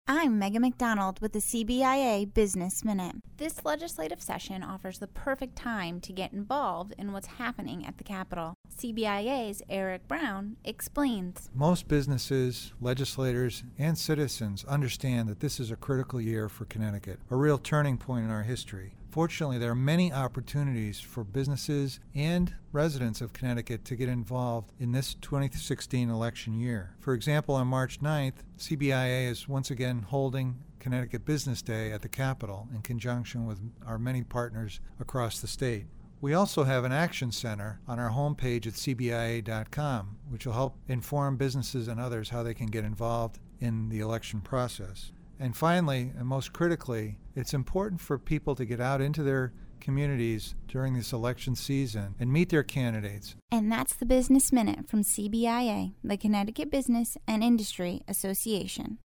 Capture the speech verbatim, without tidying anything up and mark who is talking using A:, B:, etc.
A: I'm Megan McDonald with the C B I A Business Minute. This legislative session offers the perfect time to get involved in what's happening at the Capitol. C B I A's Eric Brown explains.
B: Most businesses, legislators, and citizens understand that this is a critical year for Connecticut, a real turning point in our history. Fortunately, there are many opportunities for businesses and residents of Connecticut to get involved in this twenty sixteen election year. For example, on March ninth, C B I A is once again holding Connecticut Business Day at the Capitol in conjunction with our many partners across the state. We also have an action center on our homepage at C B I A dot com, which will help inform businesses and others how they can get involved in the election process. And finally, and most critically, it's important for people to get out into their communities during this election season and meet their candidates.
A: And that's the Business Minute from C B I A, the Connecticut Business and Industry Association.